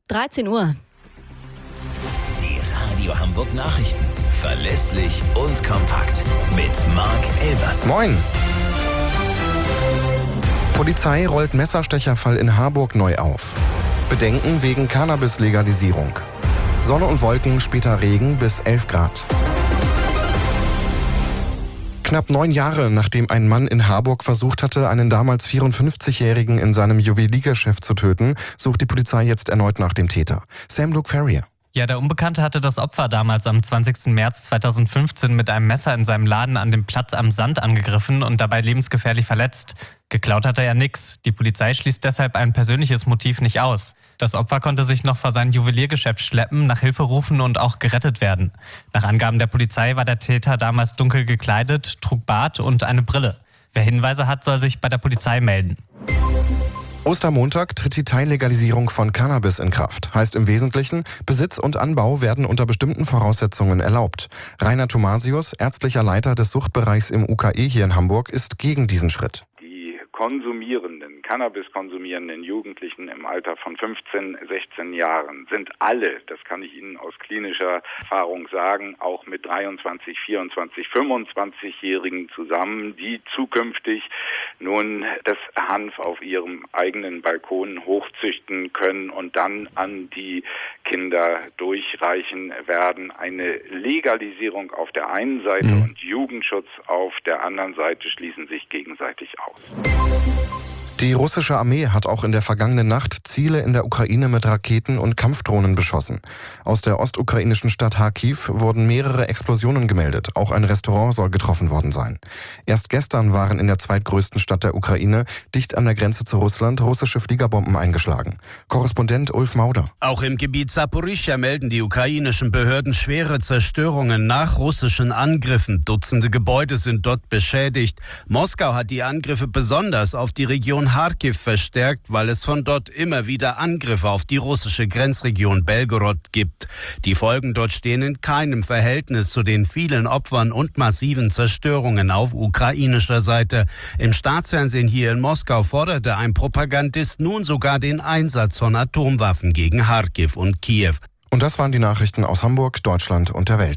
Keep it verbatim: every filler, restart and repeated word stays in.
dreizehn Uhr. Die Radio Hamburg Nachrichten. Verlässlich und kompakt. Mit Marc Elvers. Moin. Polizei rollt Messerstecherfall in Harburg neu auf. Bedenken wegen Cannabis-Legalisierung. Sonne und Wolken, später Regen bis elf Grad. Knapp neun Jahre nachdem ein Mann in Harburg versucht hatte, einen damals vierundfünfzigjährigen in seinem Juweliergeschäft zu töten, sucht die Polizei jetzt erneut nach dem Täter. Sam Luke Ferrier. Ja, der Unbekannte hatte das Opfer damals am zwanzigsten März zweitausendfünfzehn mit einem Messer in seinem Laden an dem Platz am Sand angegriffen und dabei lebensgefährlich verletzt. Geklaut hat er ja nix. Die Polizei schließt deshalb ein persönliches Motiv nicht aus. Das Opfer konnte sich noch vor sein Juweliergeschäft schleppen, nach Hilfe rufen und auch gerettet werden. Nach Angaben der Polizei war der Täter damals dunkel gekleidet, trug Bart und eine Brille. Wer Hinweise hat, soll sich bei der Polizei melden. Ostermontag tritt die Teillegalisierung von Cannabis in Kraft. Heißt im Wesentlichen, Besitz und Anbau werden unter bestimmten Voraussetzungen erlaubt. Rainer Thomasius, ärztlicher Leiter des Suchtbereichs im U K E hier in Hamburg, ist gegen diesen Schritt. Die konsumierenden, Cannabis konsumierenden Jugendlichen im Alter von fünfzehn, sechzehn Jahren sind alle, das kann ich Ihnen aus klinischer Erfahrung sagen, auch mit dreiundzwanzig, vierundzwanzig, fünfundzwanzigjährigen zusammen, die zukünftig nun das Hanf auf ihrem eigenen Balkon hochzüchten können und dann an die Kinder durchreichen werden. Eine Legalisierung auf der einen Seite mhm. und Jugendschutz auf der anderen Seite schließen sich gegenseitig aus. Die russische Armee hat auch in der vergangenen Nacht Ziele in der Ukraine mit Raketen und Kampfdrohnen beschossen. Aus der ostukrainischen Stadt Kharkiv wurden mehrere Explosionen gemeldet. Auch ein Restaurant soll getroffen worden sein. Erst gestern waren in der zweitgrößten Stadt der Ukraine, dicht an der Grenze zu Russland, russische Fliegerbomben eingeschlagen. Korrespondent Ulf Mauder. Auch im Gebiet Saporischschja melden die ukrainischen Behörden schwere Zerstörungen nach russischen Angriffen. Dutzende Gebäude sind dort beschädigt. Moskau hat die Angriffe besonders auf die Region Charkiw verstärkt, weil es von dort immer wieder Angriffe auf die russische Grenzregion Belgorod gibt. Die Folgen dort stehen in keinem Verhältnis zu den vielen Opfern und massiven Zerstörungen auf ukrainischer Seite. Im Staatsfernsehen hier in Moskau forderte ein Propagandist nun sogar den Einsatz von Atomwaffen gegen Charkiw und Kiew. Und das waren die Nachrichten aus Hamburg, Deutschland und der Welt.